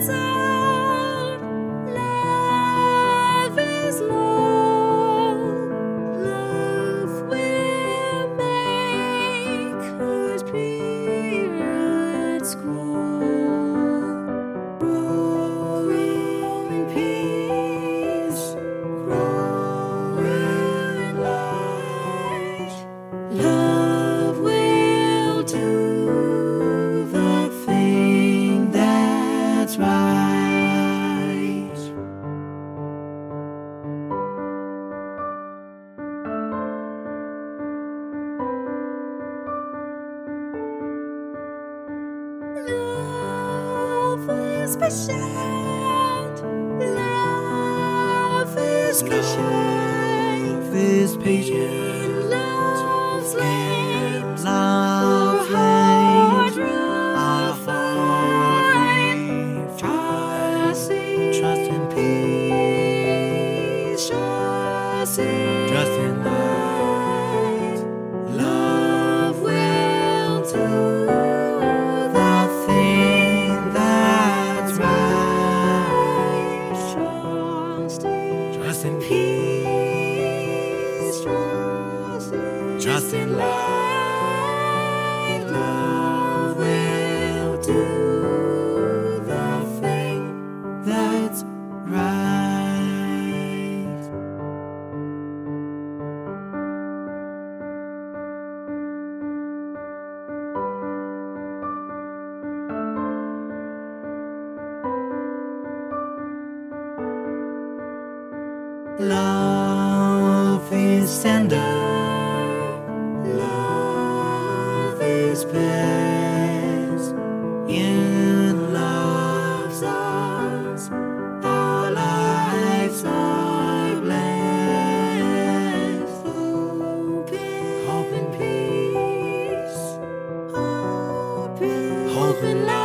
out. Love is love. Love will make our spirits grow in peace, grow in light. Love will do the thing that's right. Love is patient. Love is patient. Love is patient. Love's flames. Love Heart flames. Our fire. trust in Peace. Trust in light. Love will do The thing that's right. Trust in Trust in peace. Trust in light. Love will do the thing that's right. Love is tender. Love is best. In love's arms, our lives are blessed. hope and peace. Hope and Hope and love.